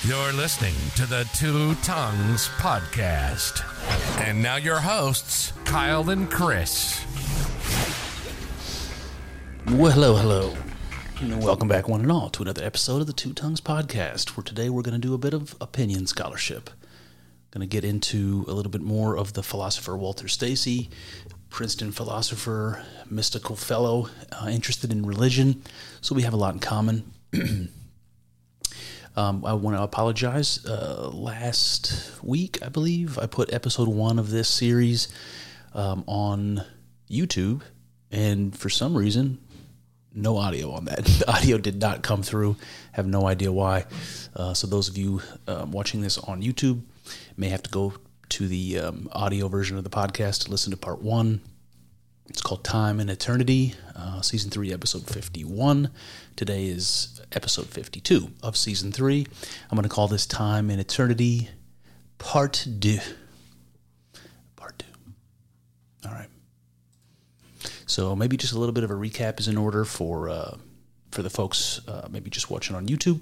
You're listening to the Two Tongues Podcast. And now your hosts, Kyle and Chris. Well, hello. And welcome back, one and all, to another episode of the Two Tongues Podcast, where today we're going to do a bit of opinion scholarship. Going to get into a little bit more of the philosopher Walter Stacey, Princeton philosopher, mystical fellow, interested in religion, so we have a lot in common. I want to apologize. Last week, I believe, I put episode 1 of this series on YouTube, and for some reason, no audio on that. The audio did not come through. Have no idea why. So those of you watching this on YouTube may have to go to the audio version of the podcast to listen to part 1. It's called Time and Eternity, Season 3, Episode 51. Today is Episode 52 of Season 3. I'm going to call this Time and Eternity Part 2. Part 2. All right. So maybe just a little bit of a recap is in order for the folks maybe just watching on YouTube.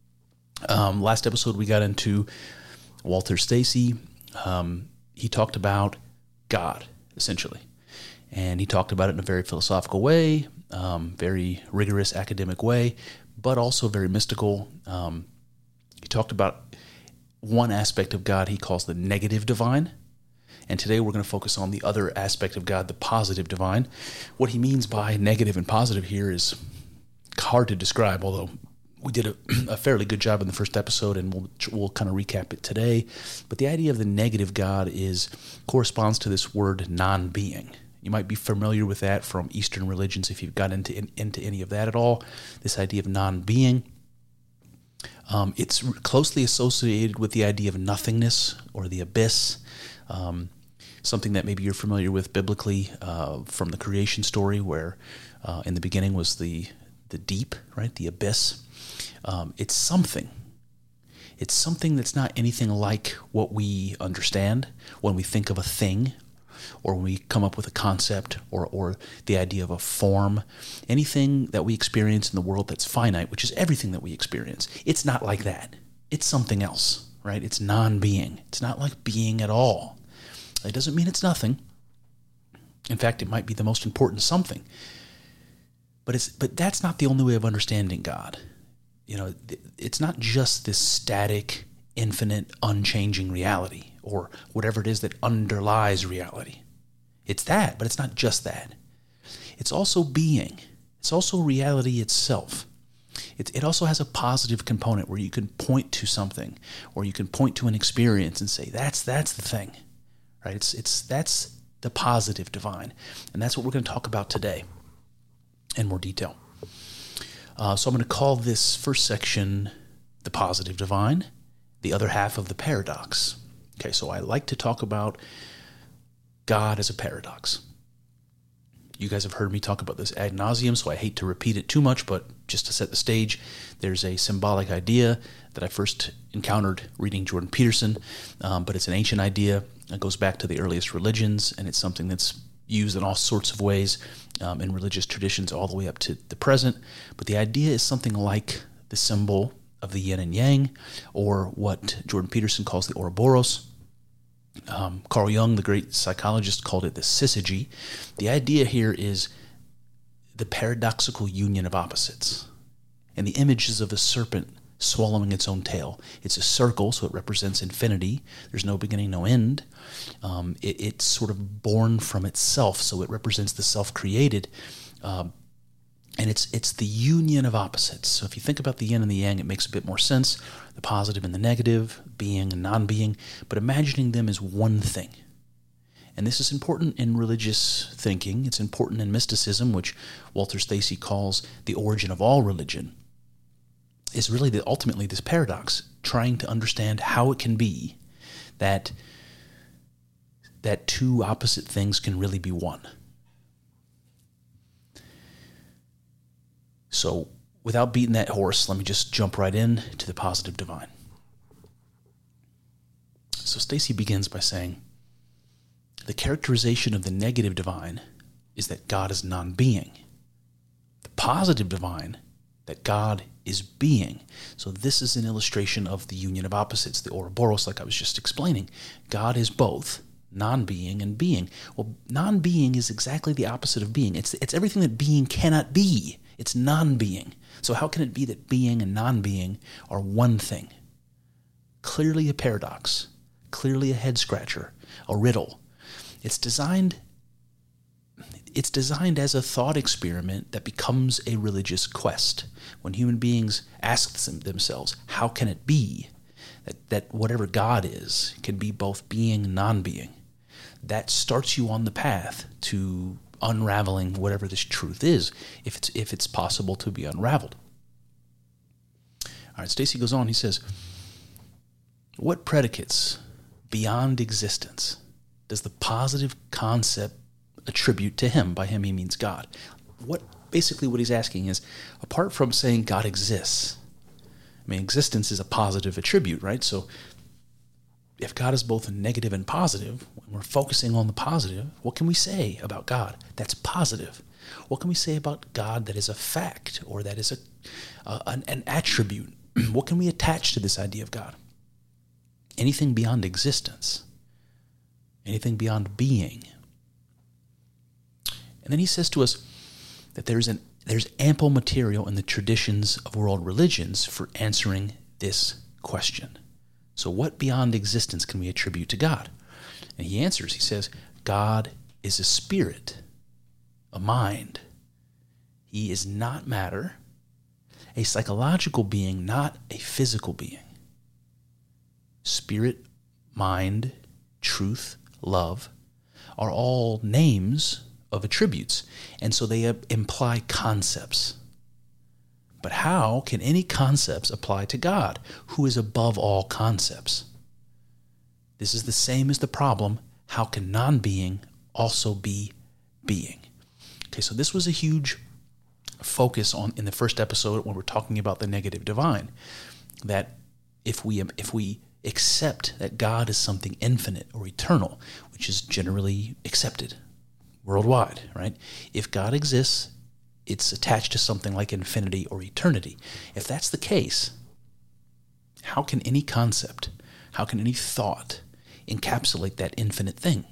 Last episode we got into Walter Stacey. He talked about God, essentially. And he talked about it in a very philosophical way, very rigorous academic way, but also very mystical. He talked about one aspect of God he calls the negative divine. And today we're going to focus on the other aspect of God, the positive divine. What he means by negative and positive here is hard to describe, although we did a fairly good job in the first episode, and we'll kind of recap it today. But the idea of the negative God corresponds to this word non-being. You might be familiar with that from Eastern religions if you've got into any of that at all. This idea of non-being. It's closely associated with the idea of nothingness or the abyss. Something that maybe you're familiar with biblically from the creation story, where in the beginning was the deep, right? The abyss. It's something. It's something that's not anything like what we understand when we think of a thing, or when we come up with a concept, or the idea of a form. Anything that we experience in the world that's finite, which is everything that we experience, it's not like that. It's something else, right? It's non-being. It's not like being at all. It doesn't mean it's nothing. In fact, it might be the most important something. But that's not the only way of understanding God. You know, it's not just this static, infinite, unchanging reality, or whatever it is that underlies reality. It's that, but it's not just that. It's also being. It's also reality itself. It also has a positive component where you can point to something, or you can point to an experience and say, that's the thing, right? That's the positive divine, and that's what we're going to talk about today in more detail. So I'm going to call this first section the positive divine, the other half of the paradox. Okay, so I like to talk about God as a paradox. You guys have heard me talk about this ad nauseum, so I hate to repeat it too much, but just to set the stage, there's a symbolic idea that I first encountered reading Jordan Peterson, but it's an ancient idea. It goes back to the earliest religions, and it's something that's used in all sorts of ways in religious traditions all the way up to the present. But the idea is something like the symbol of the yin and yang, or what Jordan Peterson calls the Ouroboros. Carl Jung, the great psychologist, called it the syzygy. The idea here is the paradoxical union of opposites. And the image is of a serpent swallowing its own tail. It's a circle, so it represents infinity. There's no beginning, no end. It's sort of born from itself, so it represents the self-created. And it's the union of opposites. So if you think about the yin and the yang, it makes a bit more sense. The positive and the negative, being and non-being, but imagining them as one thing. And this is important in religious thinking. It's important in mysticism, which Walter Stacey calls the origin of all religion. Is really ultimately this paradox, trying to understand how it can be that two opposite things can really be one. So without beating that horse, let me just jump right in to the positive divine. So Stacey begins by saying, the characterization of the negative divine is that God is non-being. The positive divine that God is being. So this is an illustration of the union of opposites, the Ouroboros, like I was just explaining. God is both non-being and being. Well, non-being is exactly the opposite of being. It's everything that being cannot be. It's non-being. So how can it be that being and non-being are one thing? Clearly a paradox, clearly a head-scratcher, a riddle. It's designed as a thought experiment that becomes a religious quest. When human beings ask themselves, how can it be that whatever God is can be both being and non-being? That starts you on the path to unraveling whatever this truth is, if it's possible to be unraveled. All right, Stacy goes on, he says, what predicates beyond existence does the positive concept attribute to him? By him, he means God. Basically what he's asking is, apart from saying God exists, I mean, existence is a positive attribute, right? So if God is both negative and positive, when we're focusing on the positive, what can we say about God that's positive? What can we say about God that is a fact or that is an attribute? What can we attach to this idea of God? Anything beyond existence, anything beyond being. And then he says to us that there's ample material in the traditions of world religions for answering this question. So what beyond existence can we attribute to God? And he answers, he says, God is a spirit, a mind. He is not matter, a psychological being, not a physical being. Spirit, mind, truth, love are all names of attributes, and so they imply concepts. But how can any concepts apply to God, who is above all concepts? This is the same as the problem, how can non-being also be being? Okay, so this was a huge focus in the first episode when we're talking about the negative divine, that if we accept that God is something infinite or eternal, which is generally accepted worldwide, right? If God exists, it's attached to something like infinity or eternity. If that's the case, how can any concept, how can any thought encapsulate that infinite thing?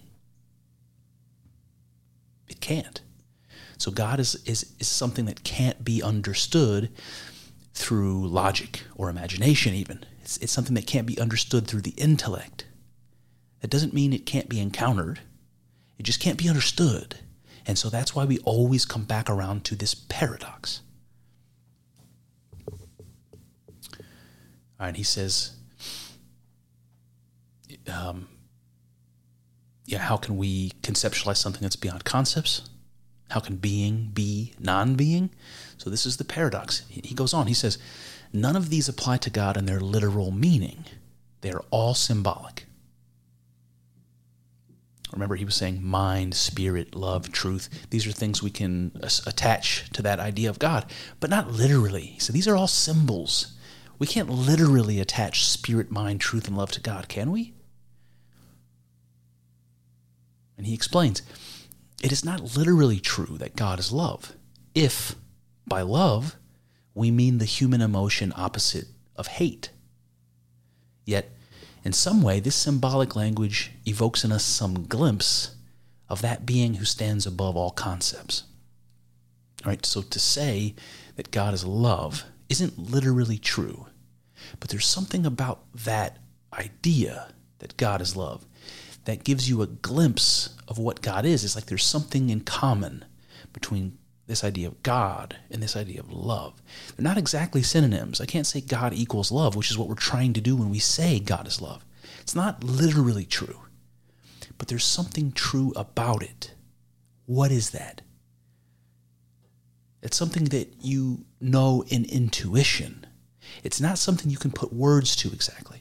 It can't. So God is something that can't be understood through logic or imagination even. It's something that can't be understood through the intellect. That doesn't mean it can't be encountered. It just can't be understood. And so that's why we always come back around to this paradox. All right, he says, how can we conceptualize something that's beyond concepts? How can being be non-being? So this is the paradox. He goes on, he says, none of these apply to God in their literal meaning. They are all symbolic. Remember, he was saying mind, spirit, love, truth. These are things we can attach to that idea of God, but not literally. He said these are all symbols. We can't literally attach spirit, mind, truth, and love to God, can we? And he explains, it is not literally true that God is love, if by love we mean the human emotion opposite of hate. Yet, in some way, this symbolic language evokes in us some glimpse of that being who stands above all concepts. All right, so to say that God is love isn't literally true, but there's something about that idea that God is love that gives you a glimpse of what God is. It's like there's something in common between this idea of God and this idea of love. They're not exactly synonyms. I can't say God equals love, which is what we're trying to do when we say God is love. It's not literally true, but there's something true about it. What is that? It's something that you know in intuition. It's not something you can put words to exactly.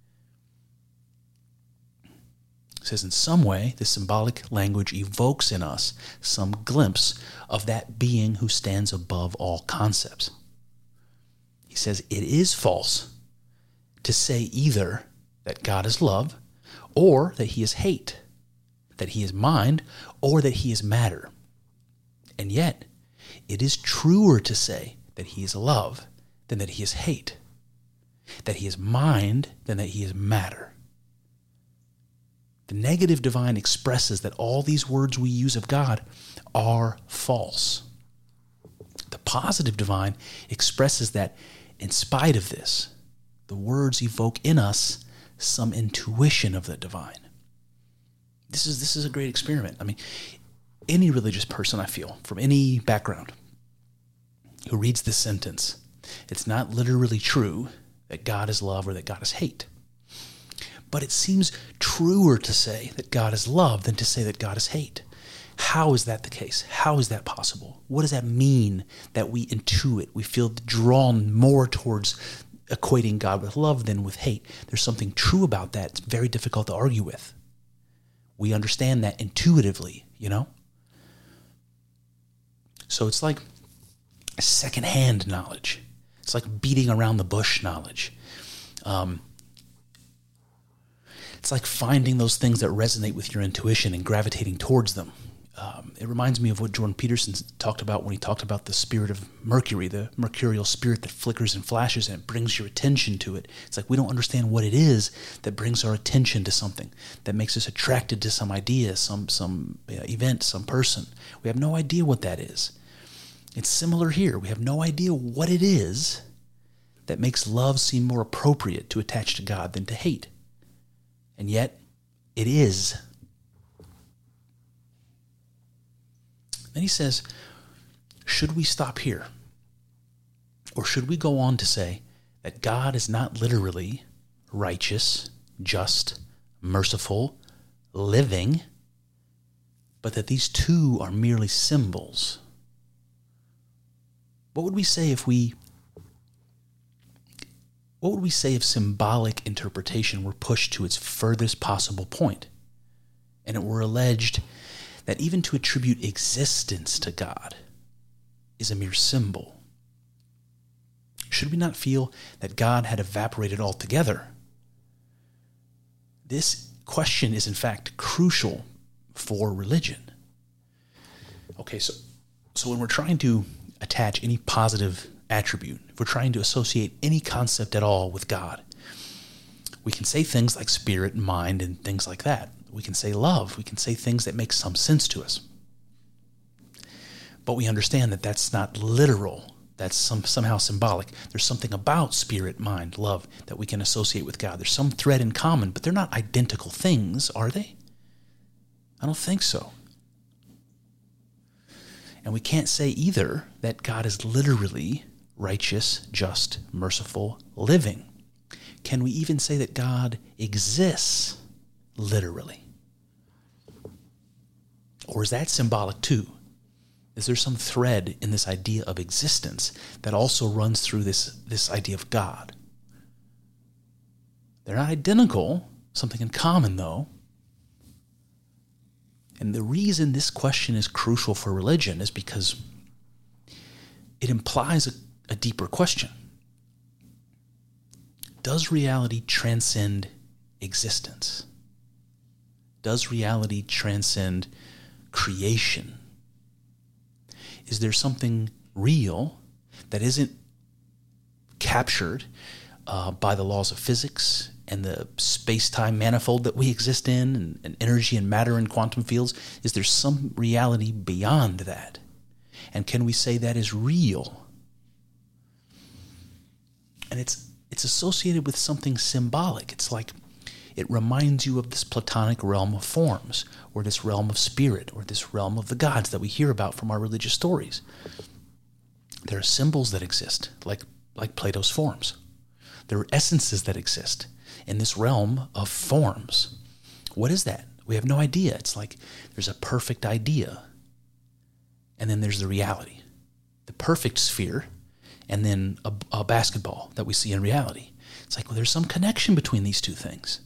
It says in some way, the symbolic language evokes in us some glimpse of that being who stands above all concepts. He says it is false to say either that God is love, or that he is hate, that he is mind, or that he is matter. And yet, it is truer to say that he is love than that he is hate, that he is mind than that he is matter. The negative divine expresses that all these words we use of God are false. The positive divine expresses that in spite of this, the words evoke in us some intuition of the divine. This is a great experiment. I mean, any religious person, I feel, from any background, who reads this sentence, it's not literally true that God is love or that God is hate. But it seems truer to say that God is love than to say that God is hate. How is that the case? How is that possible? What does that mean that we intuit? We feel drawn more towards equating God with love than with hate. There's something true about that. It's very difficult to argue with. We understand that intuitively, you know? So it's like secondhand knowledge. It's like beating around the bush knowledge. It's like finding those things that resonate with your intuition and gravitating towards them. It reminds me of what Jordan Peterson talked about when he talked about the spirit of Mercury, the mercurial spirit that flickers and flashes and it brings your attention to it. It's like we don't understand what it is that brings our attention to something, that makes us attracted to some idea, some event, some person. We have no idea what that is. It's similar here. We have no idea what it is that makes love seem more appropriate to attach to God than to hate. And yet, it is. Then he says, should we stop here? Or should we go on to say that God is not literally righteous, just, merciful, living, but that these two are merely symbols? What would we say if symbolic interpretation were pushed to its furthest possible point, and it were alleged that even to attribute existence to God is a mere symbol? Should we not feel that God had evaporated altogether? This question is in fact crucial for religion. Okay, so when we're trying to attach any positive attribute, if we're trying to associate any concept at all with God, we can say things like spirit and mind and things like that. We can say love. We can say things that make some sense to us. But we understand that that's not literal. That's somehow symbolic. There's something about spirit, mind, love that we can associate with God. There's some thread in common, but they're not identical things, are they? I don't think so. And we can't say either that God is literally righteous, just, merciful, living. Can we even say that God exists literally? Or is that symbolic too? Is there some thread in this idea of existence that also runs through this idea of God? They're not identical, something in common though. And the reason this question is crucial for religion is because it implies a deeper question. Does reality transcend existence? Does reality transcend creation? Is there something real that isn't captured by the laws of physics and the space-time manifold that we exist in, and energy and matter and quantum fields? Is there some reality beyond that? And can we say that is real? And it's associated with something symbolic. It's like it reminds you of this Platonic realm of forms, or this realm of spirit, or this realm of the gods that we hear about from our religious stories. There are symbols that exist, like Plato's forms. There are essences that exist in this realm of forms. What is that? We have no idea. It's like there's a perfect idea, and then there's the reality. The perfect sphere, and then a basketball that we see in reality. It's like, well, there's some connection between these two things.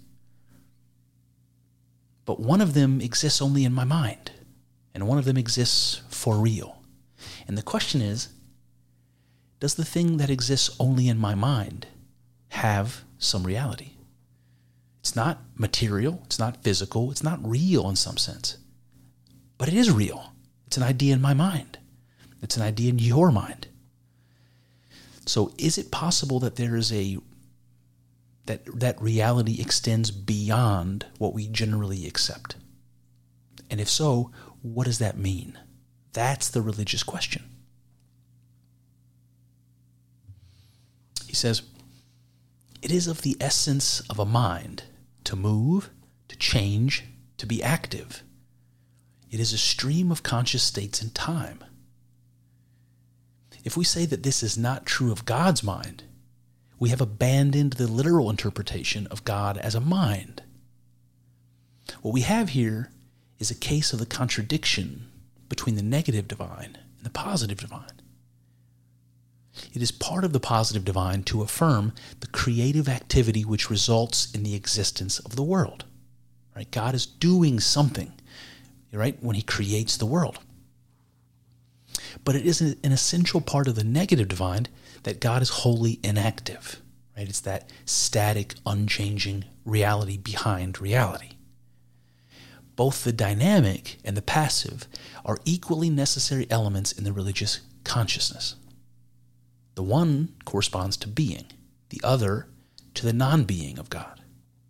But one of them exists only in my mind, and one of them exists for real. And the question is, does the thing that exists only in my mind have some reality? It's not material, it's not physical, it's not real in some sense. But it is real. It's an idea in my mind. It's an idea in your mind. So is it possible that there is that reality extends beyond what we generally accept? And if so, what does that mean? That's the religious question. He says, it is of the essence of a mind to move, to change, to be active. It is a stream of conscious states in time. If we say that this is not true of God's mind, we have abandoned the literal interpretation of God as a mind. What we have here is a case of the contradiction between the negative divine and the positive divine. It is part of the positive divine to affirm the creative activity which results in the existence of the world. Right? God is doing something, right, when he creates the world. But it is an essential part of the negative divine that God is wholly inactive. Right? It's that static, unchanging reality behind reality. Both the dynamic and the passive are equally necessary elements in the religious consciousness. The one corresponds to being, the other to the non-being of God.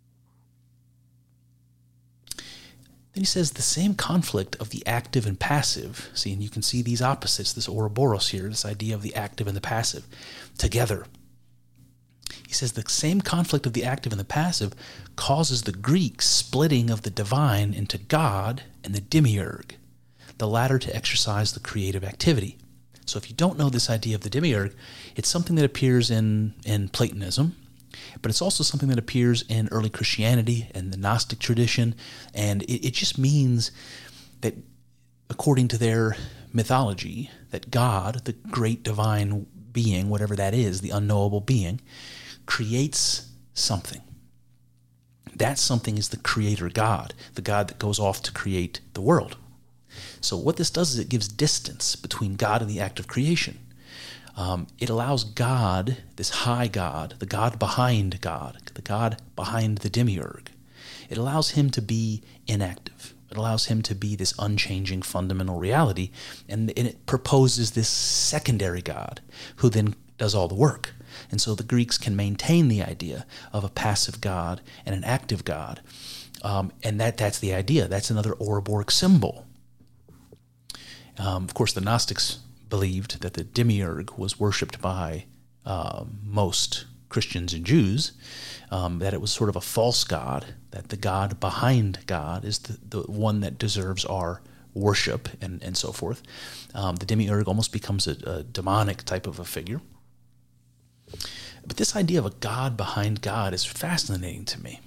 Then he says the same conflict of the active and passive, see, and you can see these opposites, this Ouroboros here, this idea of the active and the passive, together. He says the same conflict of the active and the passive causes the Greek splitting of the divine into God and the demiurge, the latter to exercise the creative activity. So if you don't know this idea of the demiurge, it's something that appears in Platonism, but it's also something that appears in early Christianity and the Gnostic tradition, and it just means that according to their mythology, that God, the great divine being, whatever that is, the unknowable being, creates something. That something is the creator God, the God that goes off to create the world. So what this does is it gives distance between God and the act of creation. It allows God, this high God, the God behind God, the God behind the demiurge, it allows him to be inactive. It allows him to be this unchanging fundamental reality, and it proposes this secondary God who then does all the work. And so the Greeks can maintain the idea of a passive God and an active God, and that's the idea. That's another Ouroboros symbol. Of course, the Gnostics believed that the demiurge was worshipped by most Christians and Jews, that it was sort of a false god, that the God behind God is the one that deserves our worship and so forth. The demiurge almost becomes a demonic type of a figure. But this idea of a God behind God is fascinating to me.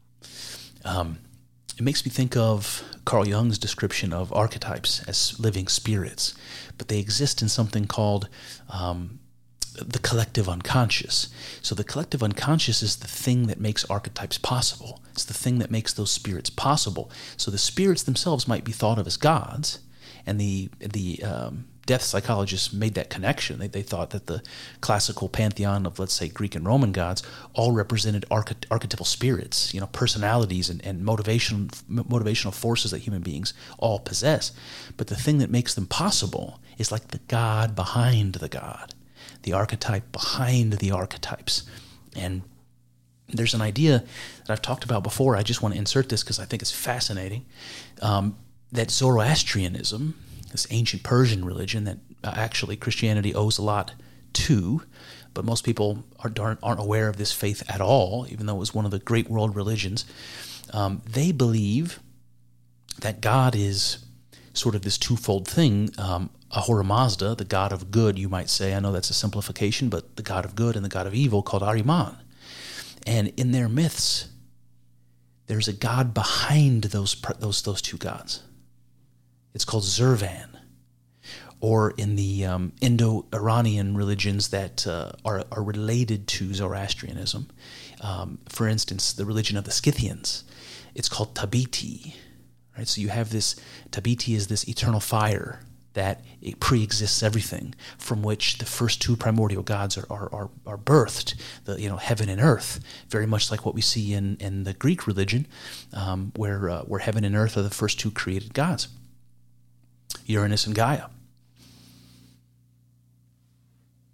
It makes me think of Carl Jung's description of archetypes as living spirits, but they exist in something called the collective unconscious. So the collective unconscious is the thing that makes archetypes possible. It's the thing that makes those spirits possible. So the spirits themselves might be thought of as gods, and the depth psychologists made that connection. They thought that the classical pantheon of, let's say, Greek and Roman gods all represented archetypal spirits, personalities and motivational forces that human beings all possess. But the thing that makes them possible is like the God behind the God, the archetype behind the archetypes. And there's an idea that I've talked about before. I just want to insert this because I think it's fascinating, that Zoroastrianism, this ancient Persian religion that actually Christianity owes a lot to, but most people aren't aware of this faith at all, even though it was one of the great world religions. They believe that God is sort of this twofold thing, Ahura Mazda, the god of good, you might say. I know that's a simplification, but the god of good and the god of evil called Ahriman. And in their myths, there's a god behind those two gods. It's called Zurvan. Or in the Indo-Iranian religions that are related to Zoroastrianism, for instance, the religion of the Scythians, it's called Tabiti. Right? So you have this, Tabiti is this eternal fire that it pre-exists everything, from which the first two primordial gods are birthed, heaven and earth, very much like what we see in the Greek religion, where heaven and earth are the first two created gods, Uranus and Gaia.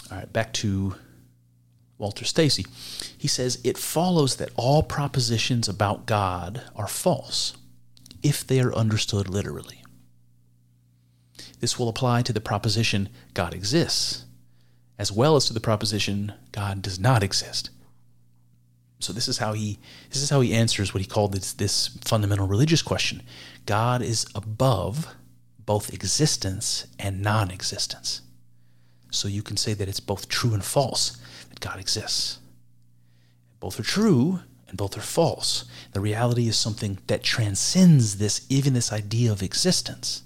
All right, back to Walter Stacey. He says, it follows that all propositions about God are false if they are understood literally. This will apply to the proposition God exists, as well as to the proposition God does not exist. So this is how he answers what he called this fundamental religious question. God is above both existence and non-existence. So you can say that it's both true and false that God exists. Both are true and both are false. The reality is something that transcends even this idea of existence.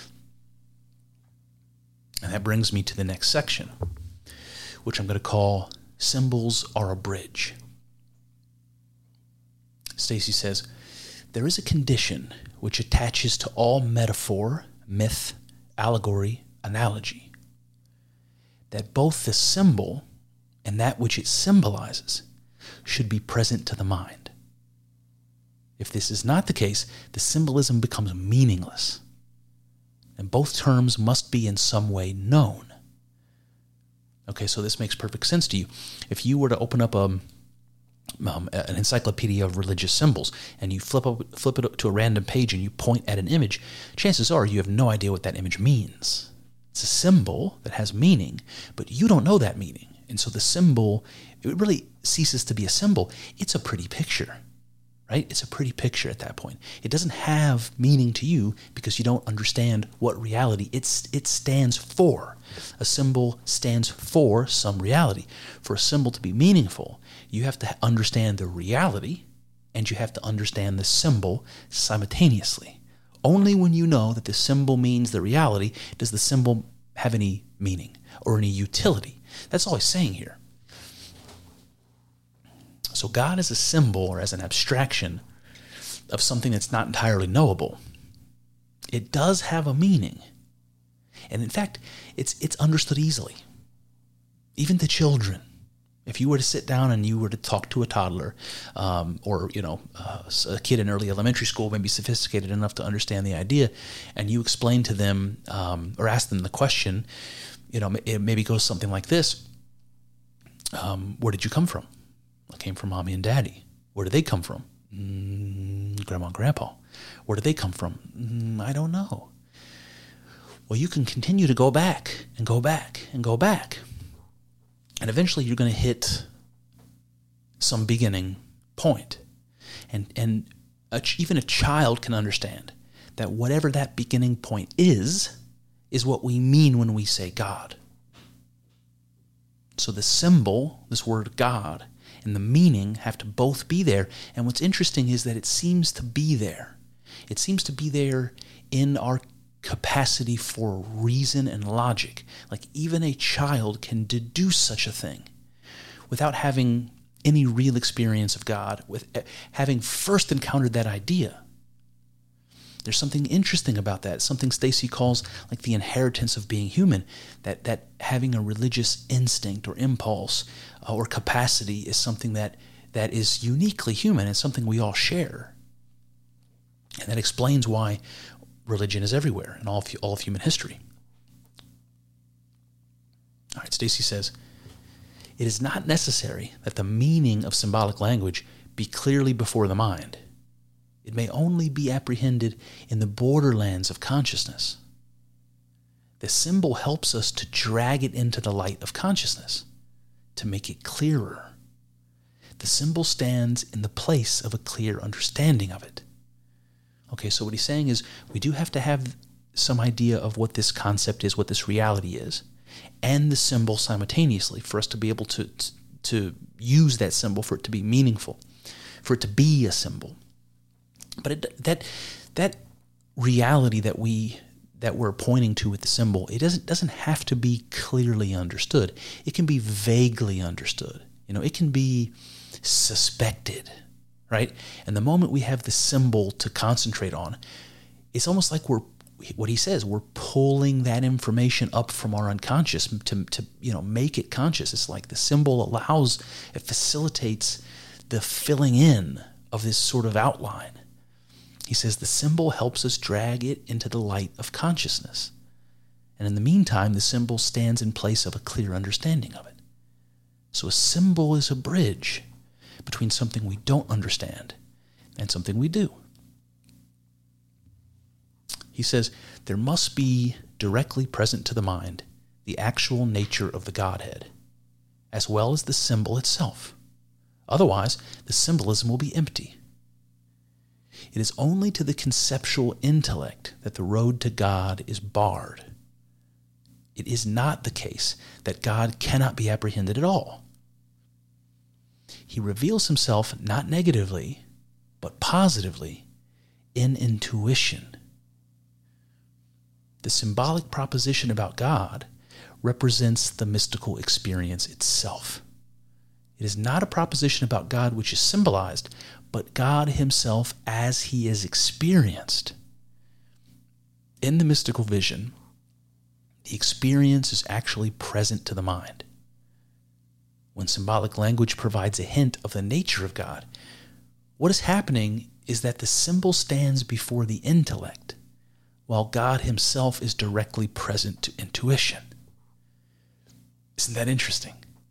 And that brings me to the next section, which I'm going to call Symbols Are a Bridge. Stacey says, there is a condition which attaches to all metaphor, myth, allegory, analogy, that both the symbol and that which it symbolizes should be present to the mind. If this is not the case, the symbolism becomes meaningless, and both terms must be in some way known. Okay, so this makes perfect sense to you. If you were to open up an encyclopedia of religious symbols, and you flip it up to a random page and you point at an image, chances are you have no idea what that image means. It's a symbol that has meaning, but you don't know that meaning. And so the symbol, it really ceases to be a symbol. It's a pretty picture, right? It's a pretty picture at that point. It doesn't have meaning to you because you don't understand what reality it stands for. A symbol stands for some reality. For a symbol to be meaningful, you have to understand the reality and you have to understand the symbol simultaneously. Only when you know that the symbol means the reality does the symbol have any meaning or any utility. That's all he's saying here. So God is a symbol or as an abstraction of something that's not entirely knowable. It does have a meaning. And in fact, it's understood easily. Even to children. If you were to sit down and you were to talk to a toddler, or a kid in early elementary school, maybe sophisticated enough to understand the idea, and you explain to them or ask them the question, it maybe goes something like this: where did you come from? I came from Mommy and Daddy. Where did they come from? Grandma and Grandpa. Where did they come from? I don't know. Well, you can continue to go back and go back and go back. And eventually you're going to hit some beginning point. And even a child can understand that whatever that beginning point is what we mean when we say God. So the symbol, this word God, and the meaning have to both be there. And what's interesting is that it seems to be there. It seems to be there in our capacity for reason and logic. Like even a child can deduce such a thing without having any real experience of God, with having first encountered that idea. There's something interesting about that, something Stacey calls like the inheritance of being human, that having a religious instinct or impulse or capacity is something that is uniquely human and something we all share. And that explains why religion is everywhere in all of human history. All right, Stacey says, it is not necessary that the meaning of symbolic language be clearly before the mind. It may only be apprehended in the borderlands of consciousness. The symbol helps us to drag it into the light of consciousness, to make it clearer. The symbol stands in the place of a clear understanding of it. Okay, so what he's saying is we do have to have some idea of what this concept is, what this reality is, and the symbol simultaneously for us to be able to use that symbol, for it to be meaningful, for it to be a symbol. But that reality that we're pointing to with the symbol, it doesn't have to be clearly understood. It can be vaguely understood. It can be suspected, right? And the moment we have the symbol to concentrate on, it's almost like we're pulling that information up from our unconscious to make it conscious. It's like the symbol it facilitates the filling in of this sort of outline. He says the symbol helps us drag it into the light of consciousness. And in the meantime, the symbol stands in place of a clear understanding of it. So a symbol is a bridge between something we don't understand and something we do. He says, there must be directly present to the mind the actual nature of the Godhead, as well as the symbol itself. Otherwise, the symbolism will be empty. It is only to the conceptual intellect that the road to God is barred. It is not the case that God cannot be apprehended at all. He reveals himself not negatively, but positively in intuition. The symbolic proposition about God represents the mystical experience itself. It is not a proposition about God which is symbolized, but God himself as he is experienced. In the mystical vision, the experience is actually present to the mind. When symbolic language provides a hint of the nature of God, what is happening is that the symbol stands before the intellect, while God himself is directly present to intuition. Isn't that interesting?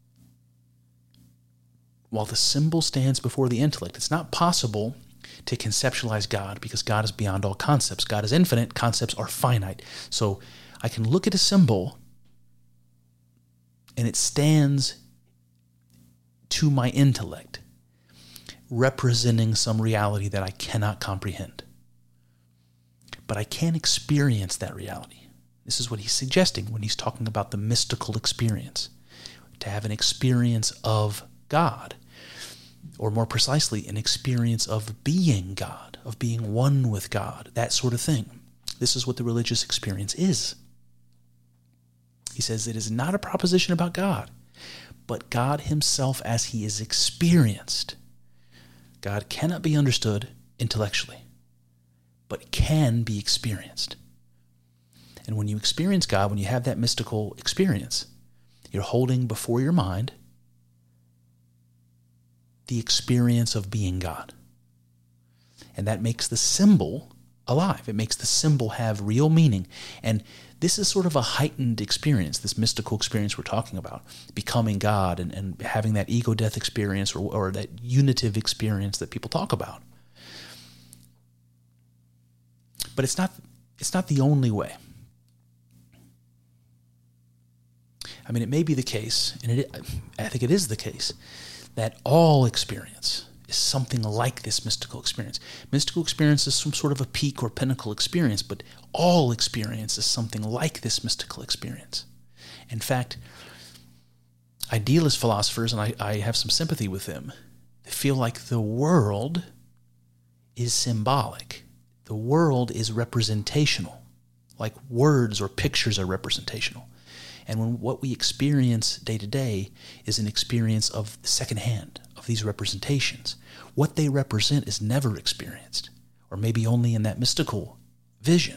While the symbol stands before the intellect, it's not possible to conceptualize God because God is beyond all concepts. God is infinite, concepts are finite. So I can look at a symbol and it stands to my intellect, representing some reality that I cannot comprehend. But I can't experience that reality. This is what he's suggesting when he's talking about the mystical experience. To have an experience of God, or more precisely, an experience of being God, of being one with God, that sort of thing. This is what the religious experience is. He says it is not a proposition about God, but God himself as he is experienced. God cannot be understood intellectually, but can be experienced. And when you experience God, when you have that mystical experience, you're holding before your mind the experience of being God. And that makes the symbol alive. It makes the symbol have real meaning. And this is sort of a heightened experience, this mystical experience we're talking about, becoming God and having that ego-death experience or that unitive experience that people talk about. But it's not the only way. I mean, it may be the case, and I think it is the case, that all experience is something like this mystical experience. Mystical experience is some sort of a peak or pinnacle experience, but all experience is something like this mystical experience. In fact, idealist philosophers, and I have some sympathy with them, they feel like the world is symbolic. The world is representational, like words or pictures are representational. And when what we experience day to day is an experience of the second hand, of these representations, what they represent is never experienced, or maybe only in that mystical vision.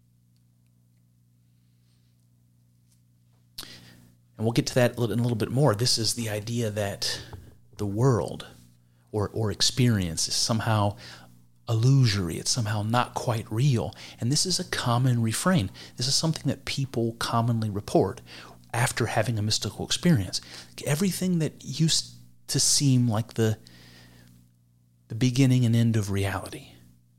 And we'll get to that in a little bit more. This is the idea that the world or experience is somehow illusory. It's somehow not quite real. And this is a common refrain. This is something that people commonly report after having a mystical experience. Everything that used to seem like the beginning and end of reality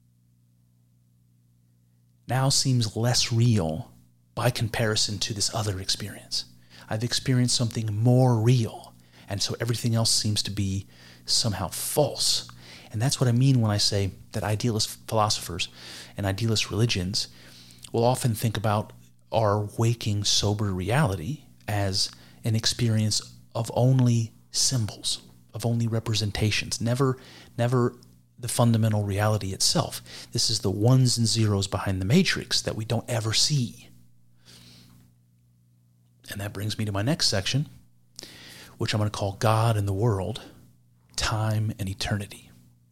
now seems less real by comparison to this other experience. I've experienced something more real, and so everything else seems to be somehow false. And that's what I mean when I say that idealist philosophers and idealist religions will often think about our waking, sober reality as an experience of only symbols, of only representations, never the fundamental reality itself. This is the ones and zeros behind the matrix that we don't ever see. And that brings me to my next section, which I'm going to call God and the World, Time and Eternity.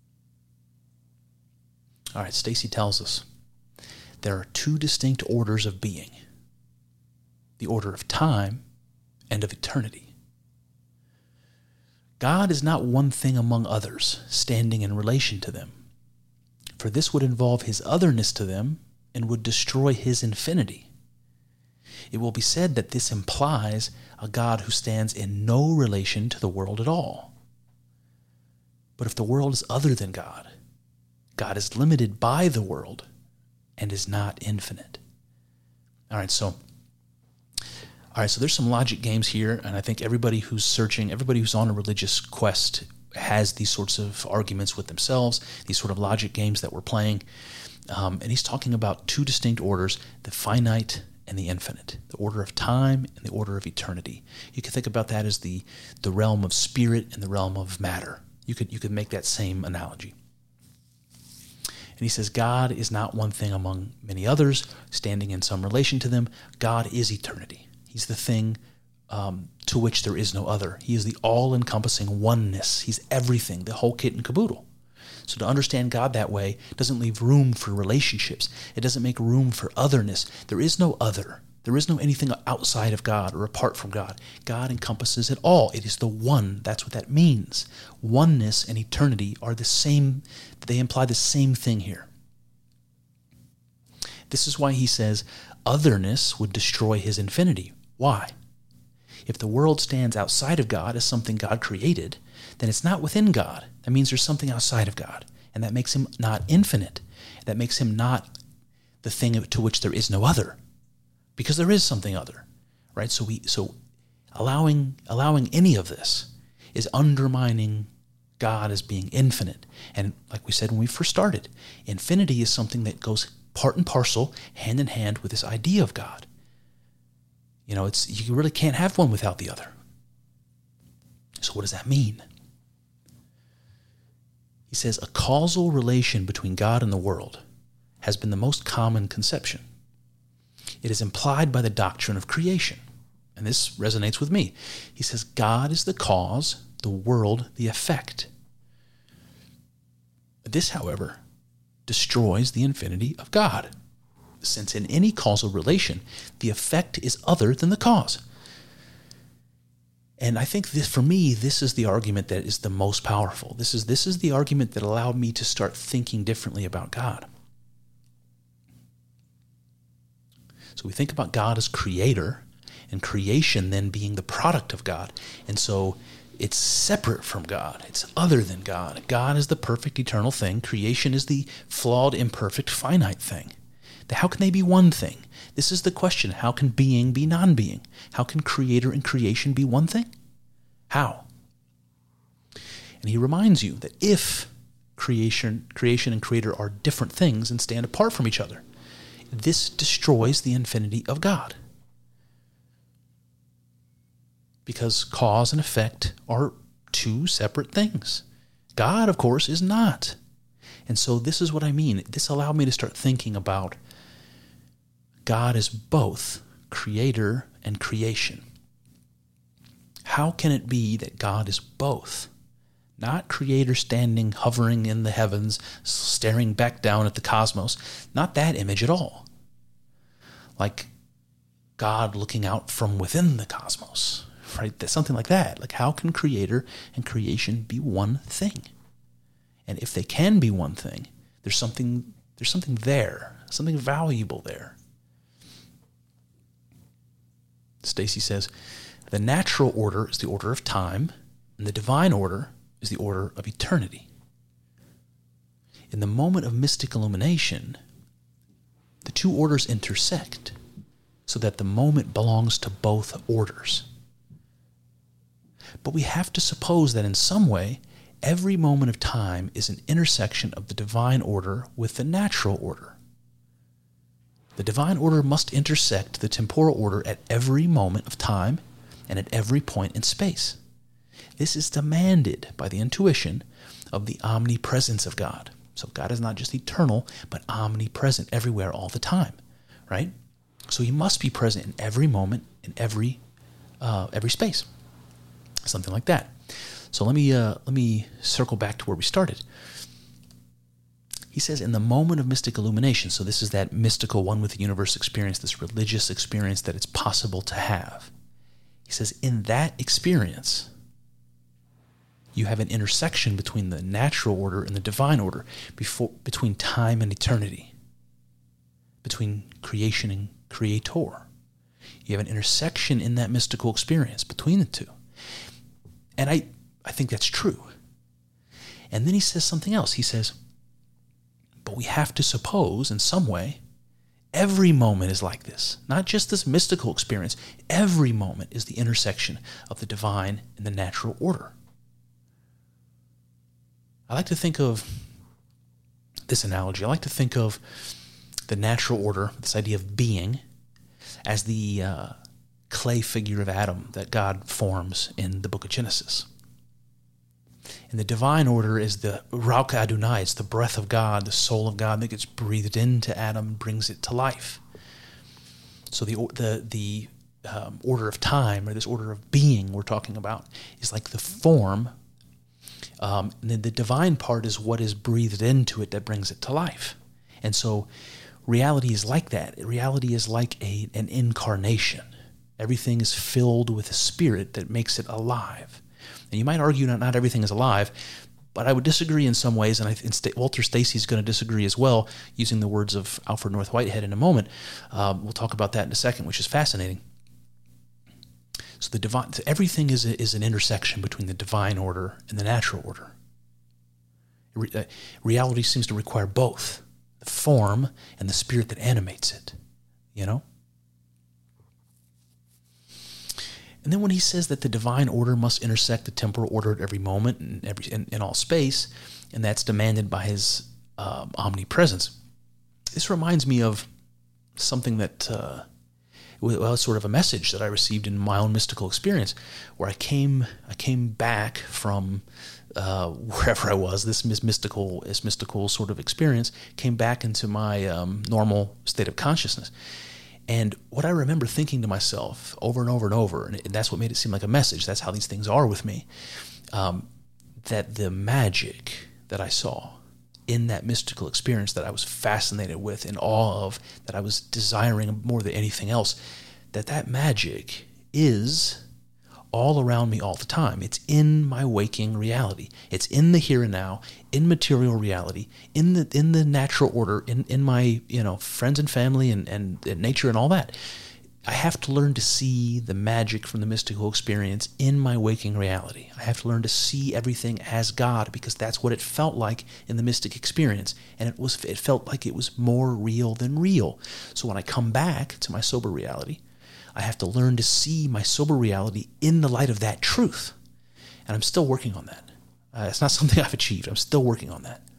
All right, Stacy tells us there are two distinct orders of being, the order of time and of eternity. God is not one thing among others, standing in relation to them, for this would involve his otherness to them and would destroy his infinity. it will be said that this implies a God who stands in no relation to the world at all. But if the world is other than God, God is limited by the world and is not infinite. All right, so there's some logic games here, and I think everybody who's searching, everybody who's on a religious quest has these sorts of arguments with themselves, these sort of logic games that we're playing. And he's talking about two distinct orders, the finite and the infinite, the order of time and the order of eternity. You can think about that as the realm of spirit and the realm of matter. You could make that same analogy. And he says God is not one thing among many others, standing in some relation to them. God is eternity. He's the thing to which there is no other. He is the all-encompassing oneness. He's everything, the whole kit and caboodle. So to understand God that way doesn't leave room for relationships. It doesn't make room for otherness. There is no other. There is no anything outside of God or apart from God. God encompasses it all. It is the one. That's what that means. Oneness and eternity are the same. They imply the same thing here. This is why he says otherness would destroy his infinity. Why? If the world stands outside of God as something God created, then it's not within God. That means there's something outside of God. And that makes him not infinite. That makes him not the thing to which there is no other. Because there is something other. Right? So allowing any of this is undermining God as being infinite. And like we said when we first started, infinity is something that goes part and parcel, hand in hand with this idea of God. You know, you really can't have one without the other. So what does that mean? He says a causal relation between God and the world has been the most common conception. It is implied by the doctrine of creation. And this resonates with me. He says God is the cause, the world the effect. This, however, destroys the infinity of God, since in any causal relation, the effect is other than the cause. And I think this, for me, this is the argument that is the most powerful. This is the argument that allowed me to start thinking differently about God. So we think about God as creator, and creation then being the product of God. And so it's separate from God. It's other than God. God is the perfect eternal thing. Creation is the flawed, imperfect, finite thing. How can they be one thing? This is the question. How can being be non-being? How can creator and creation be one thing? How? And he reminds you that if creation and creator are different things and stand apart from each other, this destroys the infinity of God. Because cause and effect are two separate things. God, of course, is not. And so this is what I mean. This allowed me to start thinking about God as both creator and creation. How can it be that God is both? Not creator standing, hovering in the heavens, staring back down at the cosmos. Not that image at all. Like God looking out from within the cosmos, right? Something like that. Like, how can creator and creation be one thing? And if they can be one thing, there's something there, something valuable there. Stacy says, the natural order is the order of time, and the divine order is the order of eternity. In the moment of mystic illumination, the two orders intersect so that the moment belongs to both orders. But we have to suppose that in some way, every moment of time is an intersection of the divine order with the natural order. The divine order must intersect the temporal order at every moment of time and at every point in space. This is demanded by the intuition of the omnipresence of God. So God is not just eternal, but omnipresent everywhere all the time, right? So he must be present in every moment, in every space. Something like that. So let me circle back to where we started. He says, in the moment of mystic illumination, so this is that mystical one with the universe experience, this religious experience that it's possible to have. He says, in that experience, you have an intersection between the natural order and the divine order, between time and eternity, between creation and creator. You have an intersection in that mystical experience between the two. And I think that's true. And then he says something else. He says, but we have to suppose in some way every moment is like this. Not just this mystical experience. Every moment is the intersection of the divine and the natural order. I like to think of this analogy. I like to think of the natural order, this idea of being, as the clay figure of Adam that God forms in the book of Genesis. And the divine order is the Ruach Adonai, it's the breath of God, the soul of God that gets breathed into Adam, brings it to life. So the order of time, or this order of being we're talking about, is like the form. And then the divine part is what is breathed into it that brings it to life. And so reality is like that. Reality is like an incarnation. Everything is filled with a spirit that makes it alive. And you might argue not everything is alive, but I would disagree in some ways, and Walter Stacey is going to disagree as well, using the words of Alfred North Whitehead in a moment. We'll talk about that in a second, which is fascinating. So everything is an intersection between the divine order and the natural order. Reality seems to require both, the form and the spirit that animates it, you know? And then when he says that the divine order must intersect the temporal order at every moment and in all space, and that's demanded by his omnipresence, this reminds me of something that was sort of a message that I received in my own mystical experience, where I came back from wherever I was, this mystical sort of experience, came back into my normal state of consciousness. And what I remember thinking to myself over and over and over, and that's what made it seem like a message, that's how these things are with me, that the magic that I saw in that mystical experience that I was fascinated with, in awe of, that I was desiring more than anything else, that magic is all around me all the time. It's in my waking reality. It's in the here and now, in material reality, in the natural order, in my friends and family and nature and all that. I have to learn to see the magic from the mystical experience in my waking reality. I have to learn to see everything as God, because that's what it felt like in the mystic experience, and it felt like it was more real than real. So when I come back to my sober reality, I have to learn to see my sober reality in the light of that truth. And I'm still working on that. It's not something I've achieved. I'm still working on that.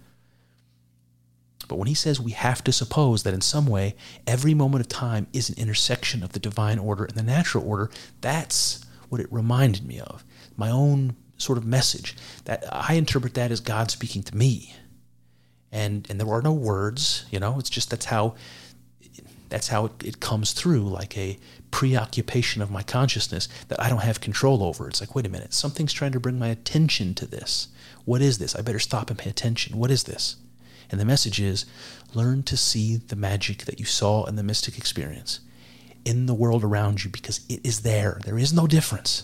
But when he says we have to suppose that in some way every moment of time is an intersection of the divine order and the natural order, that's what it reminded me of. My own sort of message. That I interpret that as God speaking to me. And there are no words, it's just that's how it comes through, like a preoccupation of my consciousness that I don't have control over. It's like, wait a minute, something's trying to bring my attention to this. What is this? I better stop and pay attention. What is this? And the message is, learn to see the magic that you saw in the mystic experience in the world around you, because it is there. There is no difference.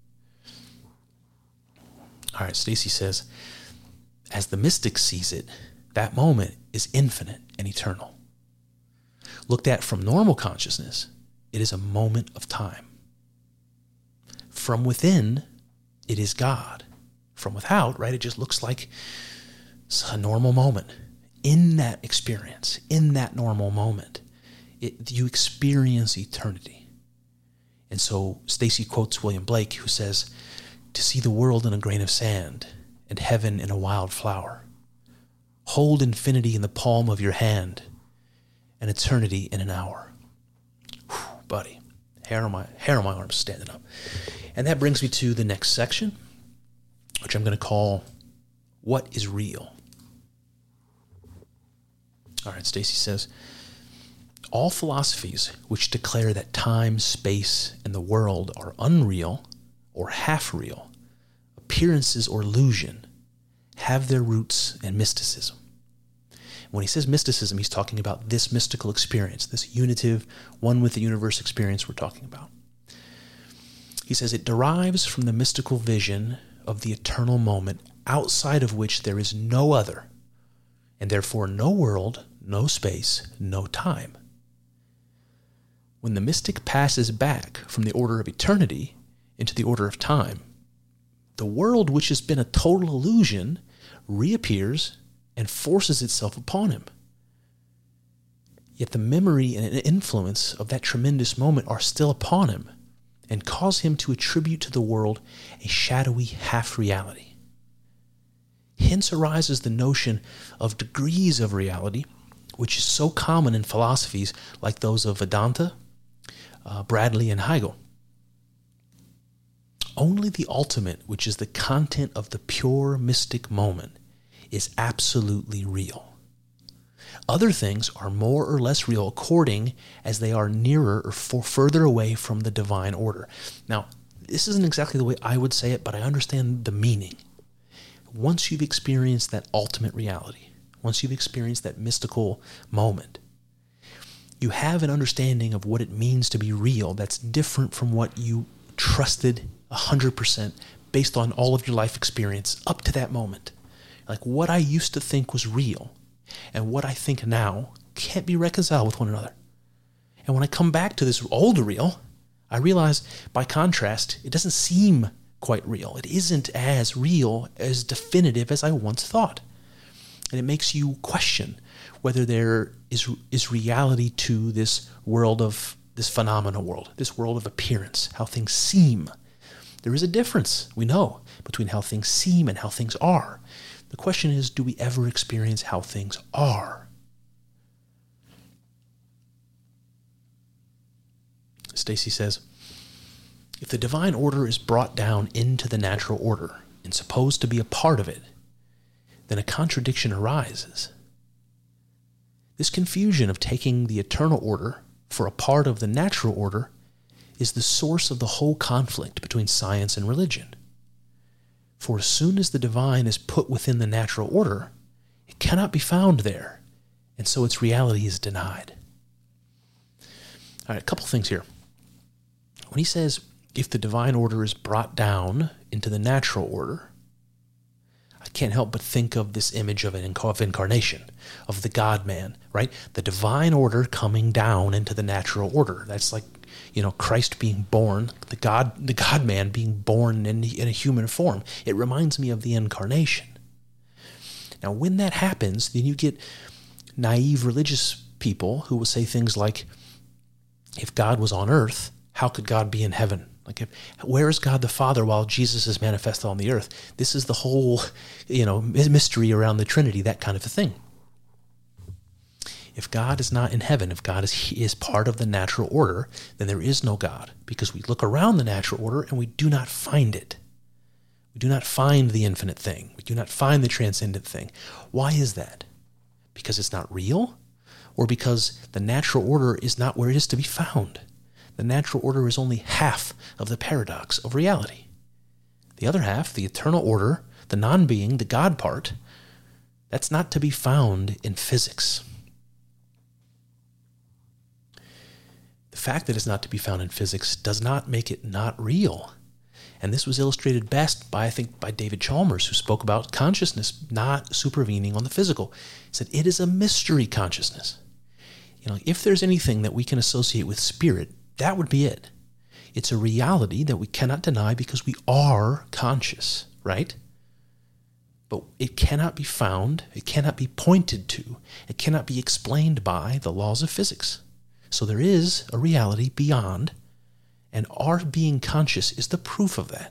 All right, Stacey says, as the mystic sees it, that moment is infinite and eternal. Looked at from normal consciousness, it is a moment of time. From within, it is God. From without, right, it just looks like a normal moment. In that experience, in that normal moment, you experience eternity. And so Stacey quotes William Blake, who says, to see the world in a grain of sand and heaven in a wild flower. Hold infinity in the palm of your hand and eternity in an hour. Whew, buddy, hair on my arms standing up. And that brings me to the next section, which I'm going to call What is Real? All right, Stacey says, all philosophies which declare that time, space, and the world are unreal or half-real, appearances or illusion, have their roots in mysticism. When he says mysticism, he's talking about this mystical experience, this unitive, one with the universe experience we're talking about. He says it derives from the mystical vision of the eternal moment outside of which there is no other, and therefore no world, no space, no time. when the mystic passes back from the order of eternity into the order of time, the world which has been a total illusion reappears and forces itself upon him. Yet the memory and influence of that tremendous moment are still upon him and cause him to attribute to the world a shadowy half-reality. Hence arises the notion of degrees of reality, which is so common in philosophies like those of Vedanta, Bradley, and Hegel. Only the ultimate, which is the content of the pure mystic moment, is absolutely real. Other things are more or less real according as they are nearer or further away from the divine order. Now, this isn't exactly the way I would say it, but I understand the meaning. Once you've experienced that ultimate reality, once you've experienced that mystical moment, you have an understanding of what it means to be real that's different from what you trusted 100% based on all of your life experience up to that moment. Like what I used to think was real and what I think now can't be reconciled with one another. And when I come back to this old real, I realize by contrast, it doesn't seem quite real. It isn't as real, as definitive as I once thought. And it makes you question whether there is reality to this world of this phenomena world, this world of appearance, how things seem. There is a difference, we know, between how things seem and how things are. The question is, do we ever experience how things are? Stacy says, if the divine order is brought down into the natural order and supposed to be a part of it, then a contradiction arises. This confusion of taking the eternal order for a part of the natural order is the source of the whole conflict between science and religion. For as soon as the divine is put within the natural order, it cannot be found there, and so its reality is denied. All right, a couple things here. When he says, if the divine order is brought down into the natural order, I can't help but think of this image of incarnation, of the God-man, right? The divine order coming down into the natural order. That's like, Christ being born, the God-man being born in a human form. It reminds me of the incarnation. Now, when that happens, then you get naive religious people who will say things like, if God was on earth, how could God be in heaven? Like, where is God the Father while Jesus is manifested on the earth? This is the whole, mystery around the Trinity, that kind of a thing. If God is not in heaven, if God is part of the natural order, then there is no God, because we look around the natural order and we do not find it. We do not find the infinite thing. We do not find the transcendent thing. Why is that? Because it's not real? Or because the natural order is not where it is to be found? The natural order is only half of the paradox of reality. The other half, the eternal order, the non-being, the God part, that's not to be found in physics. The fact that it's not to be found in physics does not make it not real. And this was illustrated best by David Chalmers, who spoke about consciousness not supervening on the physical. He said, it is a mystery consciousness. If there's anything that we can associate with spirit, that would be it. It's a reality that we cannot deny because we are conscious, right? But it cannot be found, it cannot be pointed to, it cannot be explained by the laws of physics. So there is a reality beyond, and our being conscious is the proof of that.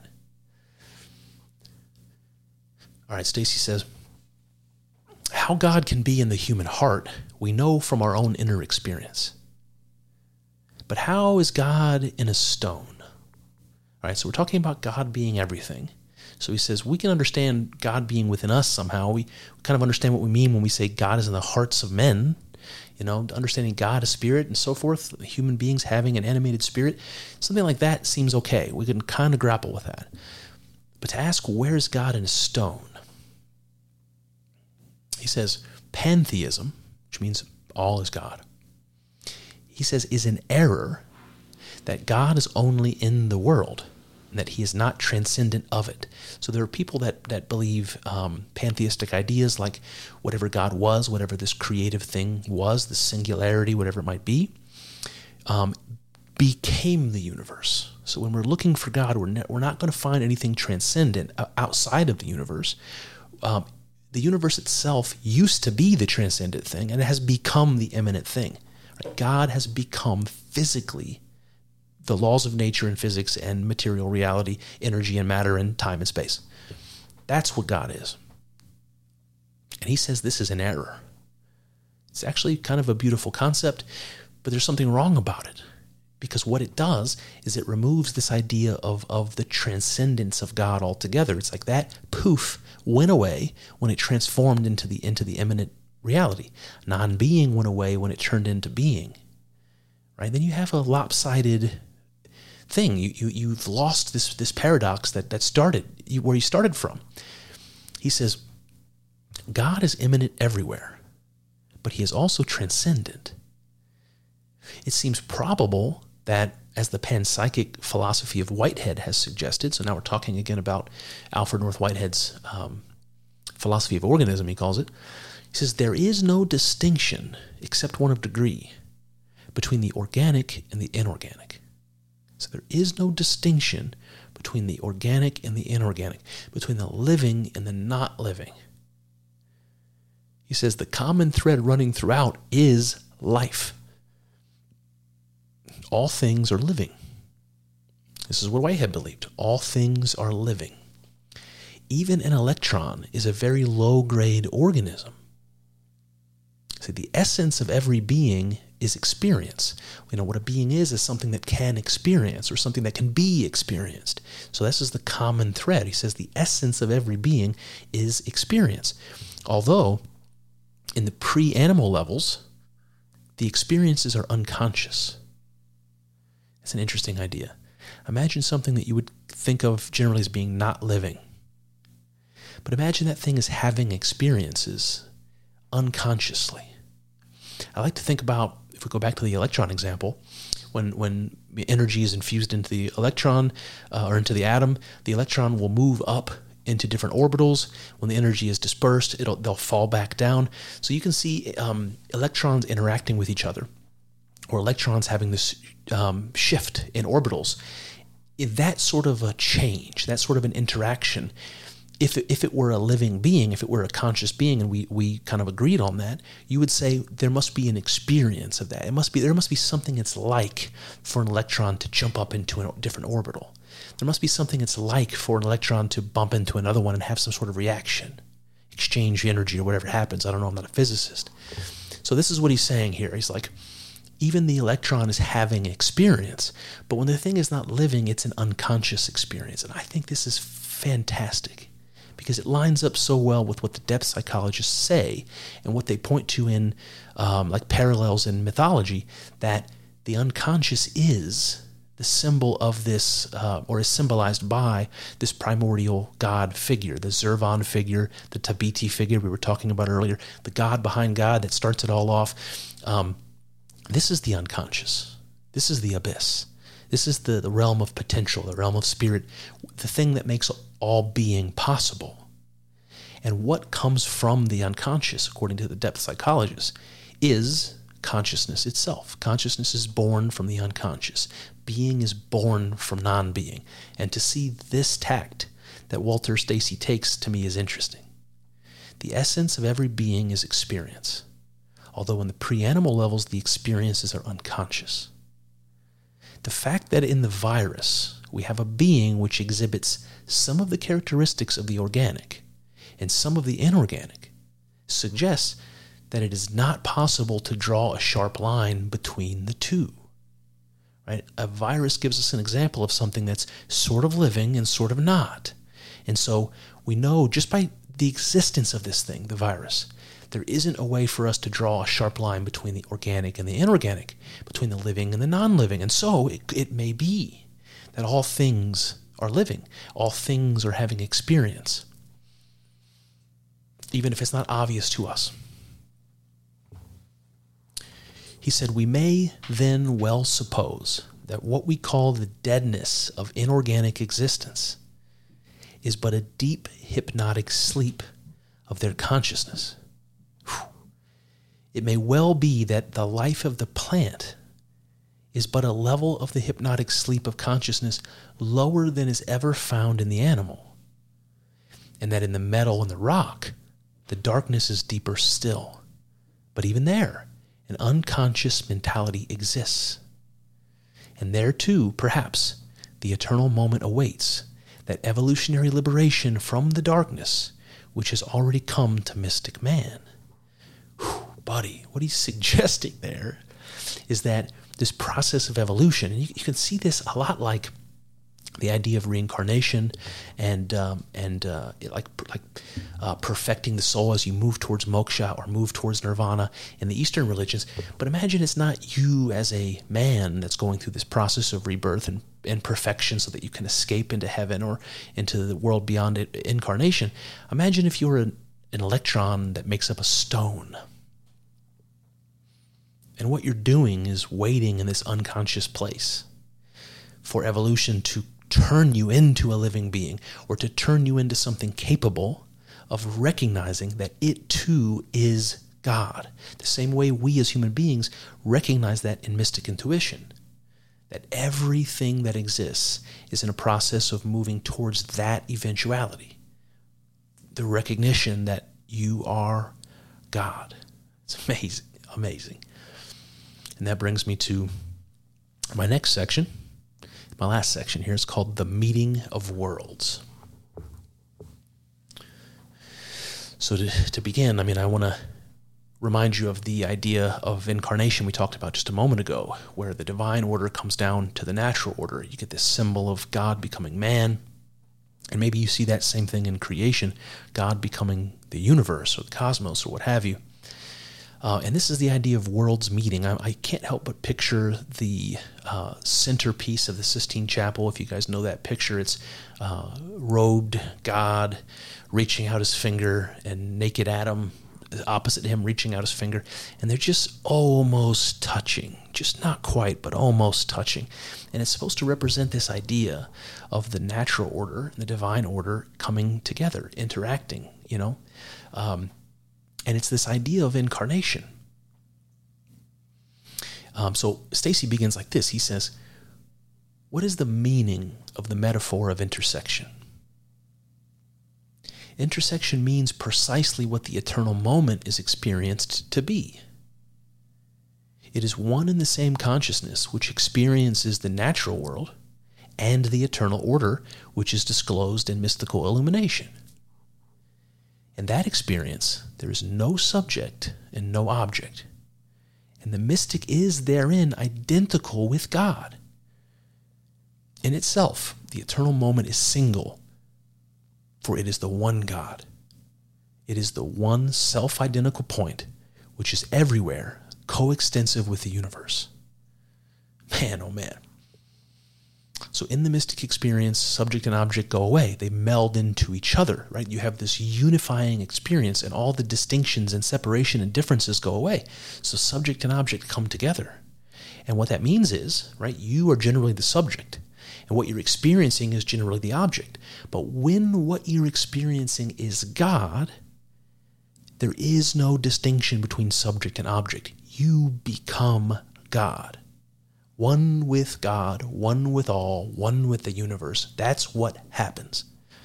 All right, Stacy says, how God can be in the human heart, we know from our own inner experience. But how is God in a stone? All right, so we're talking about God being everything. So he says we can understand God being within us somehow. We kind of understand what we mean when we say God is in the hearts of men. Understanding God as spirit and so forth, human beings having an animated spirit, something like that seems okay. We can kind of grapple with that. But to ask, where is God in a stone? He says, pantheism, which means all is God, he says is an error that God is only in the world and that he is not transcendent of it. So there are people that believe pantheistic ideas like whatever God was, whatever this creative thing was, the singularity, whatever it might be, became the universe. So when we're looking for God, we're not going to find anything transcendent outside of the universe. The universe itself used to be the transcendent thing, and it has become the immanent thing. God has become physically the laws of nature and physics and material reality, energy and matter and time and space. That's what God is. And he says this is an error. It's actually kind of a beautiful concept, but there's something wrong about it. Because what it does is it removes this idea of the transcendence of God altogether. It's like that poof went away when it transformed into the immanent reality. Non-being went away when it turned into being. Right? Then you have a lopsided thing. You've lost this paradox that started where you started from. He says, God is immanent everywhere, but he is also transcendent. It seems probable that, as the panpsychic philosophy of Whitehead has suggested, so now we're talking again about Alfred North Whitehead's philosophy of organism, he calls it. He says, there is no distinction, except one of degree, between the organic and the inorganic. So there is no distinction between the organic and the inorganic, between the living and the not living. He says the common thread running throughout is life. All things are living. This is what Whitehead believed. All things are living. Even an electron is a very low-grade organism. See, the essence of every being is experience. You know, what a being is something that can experience or something that can be experienced. So this is the common thread. He says the essence of every being is experience. Although, in the pre-animal levels, the experiences are unconscious. It's an interesting idea. Imagine something that you would think of generally as being not living. But imagine that thing as having experiences unconsciously. I like to think about, if we go back to the electron example, when energy is infused into the electron or into the atom, the electron will move up into different orbitals. When the energy is dispersed, they'll fall back down. So you can see electrons interacting with each other, or electrons having this shift in orbitals. If that sort of a change, that sort of an interaction, if it were a living being, if it were a conscious being, and we kind of agreed on that, you would say there must be an experience of that. There must be something it's like for an electron to jump up into a different orbital. There must be something it's like for an electron to bump into another one and have some sort of reaction, exchange energy or whatever happens. I don't know, I'm not a physicist. So this is what he's saying here. He's like, even the electron is having experience, but when the thing is not living, it's an unconscious experience. And I think this is fantastic because it lines up so well with what the depth psychologists say and what they point to in like parallels in mythology, that the unconscious is the symbol of this, or is symbolized by this primordial God figure, the Zervan figure, the Tabiti figure we were talking about earlier, the God behind God that starts it all off. This is the unconscious. This is the abyss. This is the realm of potential, the realm of spirit, the thing that makes all being possible. And what comes from the unconscious, according to the depth psychologists, is consciousness itself. Consciousness is born from the unconscious. Being is born from non-being. And to see this tact that Walter Stacey takes, to me, is interesting. The essence of every being is experience, although in the pre-animal levels, the experiences are unconscious. The fact that in the virus, we have a being which exhibits some of the characteristics of the organic and some of the inorganic suggests that it is not possible to draw a sharp line between the two. Right? A virus gives us an example of something that's sort of living and sort of not. And so we know just by the existence of this thing, the virus, there isn't a way for us to draw a sharp line between the organic and the inorganic, between the living and the non-living. And so it may be that all things are living, all things are having experience, even if it's not obvious to us. He said, we may then well suppose that what we call the deadness of inorganic existence is but a deep hypnotic sleep of their consciousness. It may well be that the life of the plant is but a level of the hypnotic sleep of consciousness lower than is ever found in the animal, and that in the metal and the rock, the darkness is deeper still. But even there, an unconscious mentality exists. And there too, perhaps, the eternal moment awaits, that evolutionary liberation from the darkness, which has already come to mystic man. Whew, buddy, what he's suggesting there is that this process of evolution, and you can see this a lot like the idea of reincarnation and perfecting the soul as you move towards moksha or move towards nirvana in the Eastern religions. But imagine it's not you as a man that's going through this process of rebirth and perfection so that you can escape into heaven or into the world beyond incarnation. Imagine if you were an electron that makes up a stone. And what you're doing is waiting in this unconscious place for evolution to turn you into a living being, or to turn you into something capable of recognizing that it too is God. The same way we as human beings recognize that in mystic intuition, that everything that exists is in a process of moving towards that eventuality, the recognition that you are God. It's amazing, amazing. And that brings me to my next section. My last section here is called The Meeting of Worlds. So to begin, I want to remind you of the idea of incarnation we talked about just a moment ago, where the divine order comes down to the natural order. You get this symbol of God becoming man, and maybe you see that same thing in creation, God becoming the universe or the cosmos or what have you. And this is the idea of worlds meeting. I can't help but picture the centerpiece of the Sistine Chapel. If you guys know that picture, it's robed God reaching out his finger and naked Adam opposite him reaching out his finger. And they're just almost touching. Just not quite, but almost touching. And it's supposed to represent this idea of the natural order and the divine order coming together, interacting, and it's this idea of incarnation. So Stacy begins like this. He says, what is the meaning of the metaphor of intersection? Intersection means precisely what the eternal moment is experienced to be. It is one and the same consciousness which experiences the natural world and the eternal order which is disclosed in mystical illumination. In that experience, there is no subject and no object. And the mystic is therein identical with God. In itself, the eternal moment is single, for it is the one God. It is the one self-identical point, which is everywhere coextensive with the universe. Man, oh man. So in the mystic experience, subject and object go away. They meld into each other, right? You have this unifying experience, and all the distinctions and separation and differences go away. So subject and object come together. And what that means is, right, you are generally the subject, and what you're experiencing is generally the object. But when what you're experiencing is God, there is no distinction between subject and object. You become God. One with God, one with all, one with the universe. That's what happens.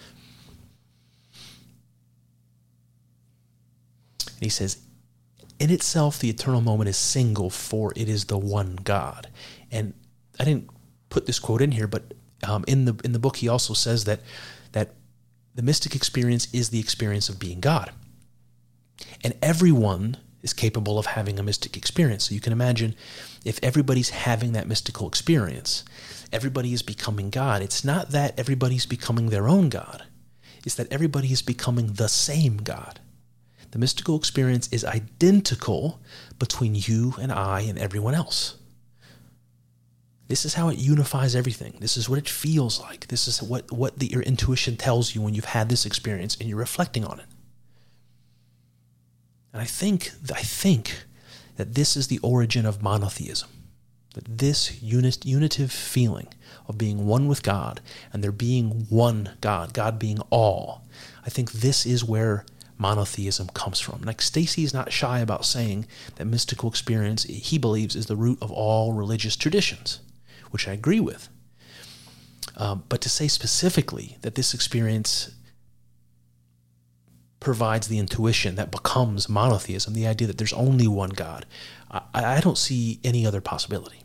And he says, in itself, the eternal moment is single, for it is the one God. And I didn't put this quote in here, but in the book he also says that the mystic experience is the experience of being God. And everyone is capable of having a mystic experience. So you can imagine if everybody's having that mystical experience, everybody is becoming God. It's not that everybody's becoming their own God. It's that everybody is becoming the same God. The mystical experience is identical between you and I and everyone else. This is how it unifies everything. This is what it feels like. This is what your intuition tells you when you've had this experience and you're reflecting on it. And I think that this is the origin of monotheism. That this unitive feeling of being one with God and there being one God, God being all, I think this is where monotheism comes from. Like, Stacy is not shy about saying that mystical experience, he believes, is the root of all religious traditions, which I agree with. But to say specifically that this experience provides the intuition that becomes monotheism, the idea that there's only one God, I don't see any other possibility.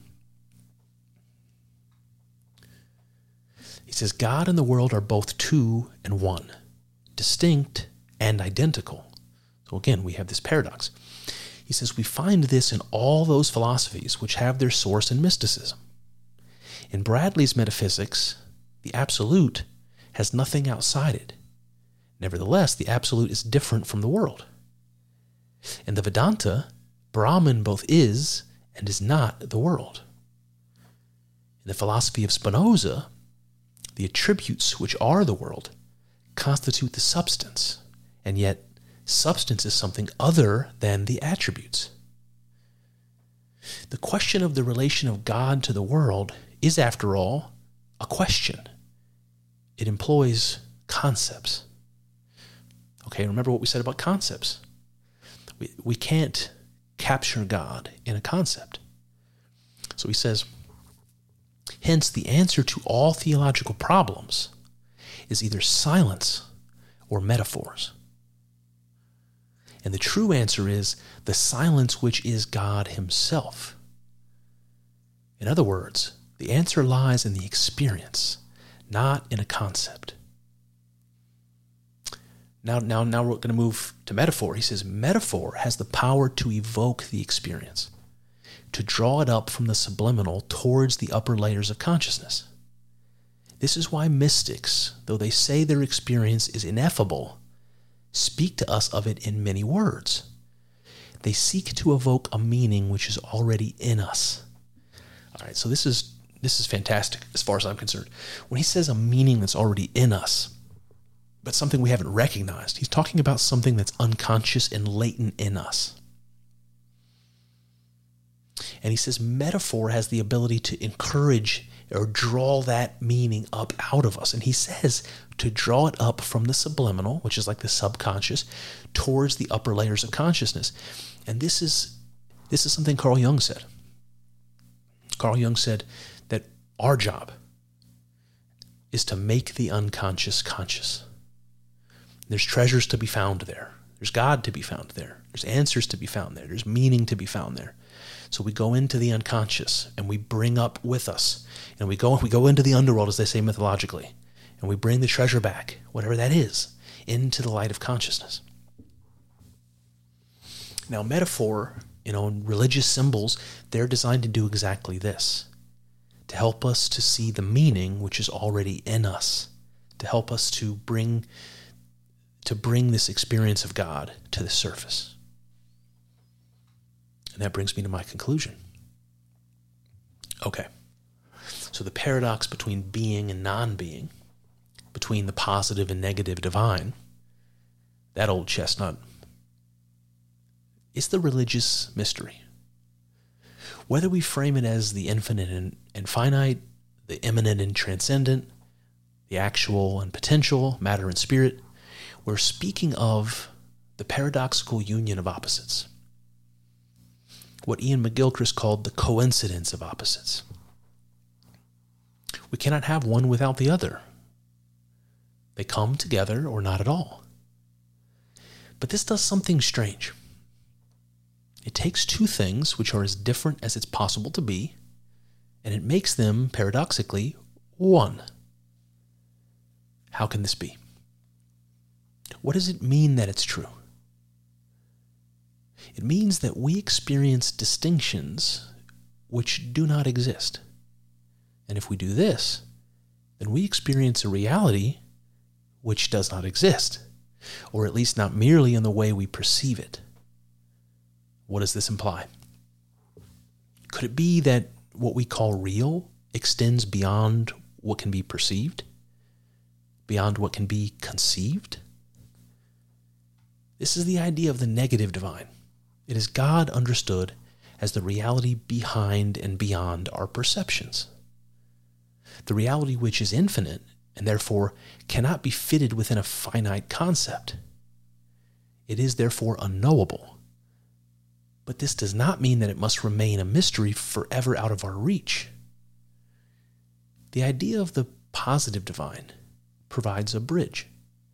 He says, God and the world are both two and one, distinct and identical. So again, we have this paradox. He says, we find this in all those philosophies which have their source in mysticism. In Bradley's metaphysics, the absolute has nothing outside it. Nevertheless, the absolute is different from the world. In the Vedanta, Brahman both is and is not the world. In the philosophy of Spinoza, the attributes which are the world constitute the substance, and yet substance is something other than the attributes. The question of the relation of God to the world is, after all, a question. It employs concepts. Okay, remember what we said about concepts. We can't capture God in a concept. So he says, hence the answer to all theological problems is either silence or metaphors. And the true answer is the silence which is God himself. In other words, the answer lies in the experience, not in a concept. Now we're going to move to metaphor. He says, metaphor has the power to evoke the experience, to draw it up from the subliminal towards the upper layers of consciousness. This is why mystics, though they say their experience is ineffable, speak to us of it in many words. They seek to evoke a meaning which is already in us. All right, so this is fantastic as far as I'm concerned. When he says a meaning that's already in us, but something we haven't recognized, he's talking about something that's unconscious and latent in us. And he says metaphor has the ability to encourage or draw that meaning up out of us. And he says to draw it up from the subliminal, which is like the subconscious, towards the upper layers of consciousness. And this is something Carl Jung said. Carl Jung said that our job is to make the unconscious conscious. There's treasures to be found there. There's God to be found there. There's answers to be found there. There's meaning to be found there. So we go into the unconscious and we bring up with us, and we go into the underworld, as they say mythologically, and we bring the treasure back, whatever that is, into the light of consciousness. Now, metaphor, religious symbols, they're designed to do exactly this, to help us to see the meaning which is already in us, to help us to bring this experience of God to the surface. And that brings me to my conclusion. Okay, so the paradox between being and non-being, between the positive and negative divine, that old chestnut, is the religious mystery. Whether we frame it as the infinite and finite, the immanent and transcendent, the actual and potential, matter and spirit, we're speaking of the paradoxical union of opposites. What Ian McGilchrist called the coincidence of opposites. We cannot have one without the other. They come together or not at all. But this does something strange. It takes two things which are as different as it's possible to be, and it makes them, paradoxically, one. How can this be? What does it mean that it's true? It means that we experience distinctions which do not exist. And if we do this, then we experience a reality which does not exist, or at least not merely in the way we perceive it. What does this imply? Could it be that what we call real extends beyond what can be perceived? Beyond what can be conceived? This is the idea of the negative divine. It is God understood as the reality behind and beyond our perceptions. The reality which is infinite and therefore cannot be fitted within a finite concept. It is therefore unknowable. But this does not mean that it must remain a mystery forever out of our reach. The idea of the positive divine provides a bridge.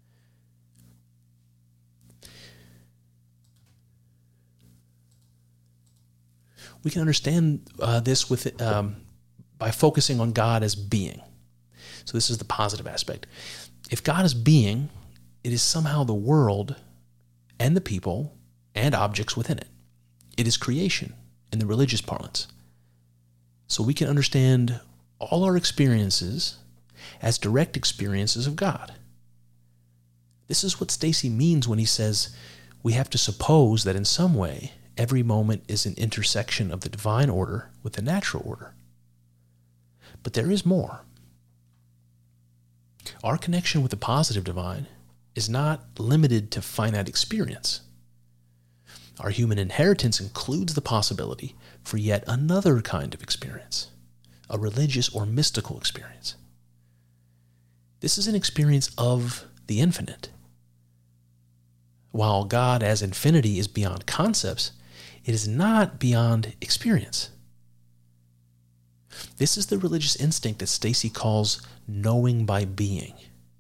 We can understand this with by focusing on God as being. So this is the positive aspect. If God is being, it is somehow the world and the people and objects within it. It is creation in the religious parlance. So we can understand all our experiences as direct experiences of God. This is what Stacy means when he says we have to suppose that in some way every moment is an intersection of the divine order with the natural order. But there is more. Our connection with the positive divine is not limited to finite experience. Our human inheritance includes the possibility for yet another kind of experience, a religious or mystical experience. This is an experience of the infinite. While God as infinity is beyond concepts, it is not beyond experience. This is the religious instinct that Stacy calls knowing by being.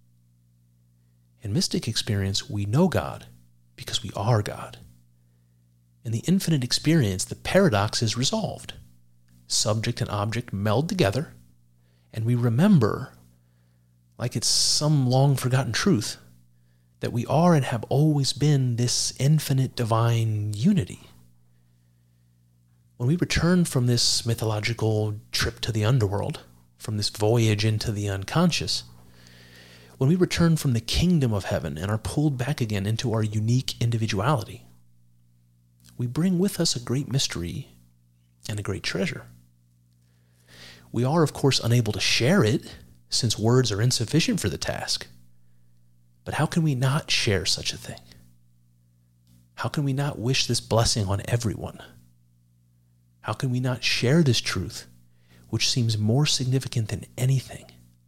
In mystic experience, we know God because we are God. In the infinite experience, the paradox is resolved. Subject and object meld together, and we remember, like it's some long-forgotten truth, that we are and have always been this infinite divine unity. When we return from this mythological trip to the underworld, from this voyage into the unconscious, when we return from the kingdom of heaven and are pulled back again into our unique individuality, we bring with us a great mystery and a great treasure. We are, of course, unable to share it, since words are insufficient for the task. But how can we not share such a thing? How can we not wish this blessing on everyone? How can we not share this truth, which seems more significant than anything?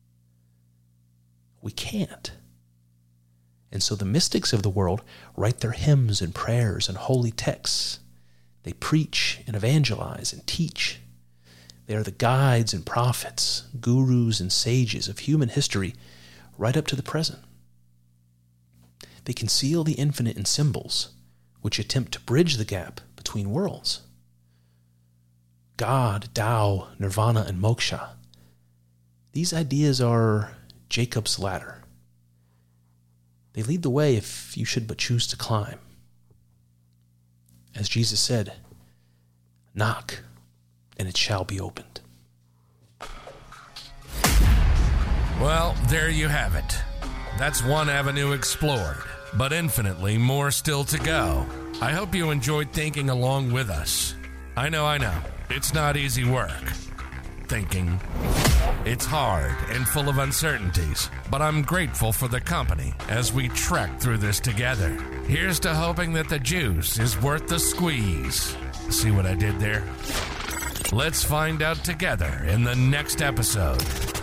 We can't. And so the mystics of the world write their hymns and prayers and holy texts. They preach and evangelize and teach. They are the guides and prophets, gurus and sages of human history right up to the present. They conceal the infinite in symbols, which attempt to bridge the gap between worlds. God, Tao, Nirvana, and Moksha. These ideas are Jacob's ladder. They lead the way if you should but choose to climb. As Jesus said, knock, and it shall be opened. Well, there you have it. That's one avenue explored, but infinitely more still to go. I hope you enjoyed thinking along with us. I know. It's not easy work. Thinking. It's hard and full of uncertainties, but I'm grateful for the company as we trek through this together. Here's to hoping that the juice is worth the squeeze. See what I did there? Let's find out together in the next episode.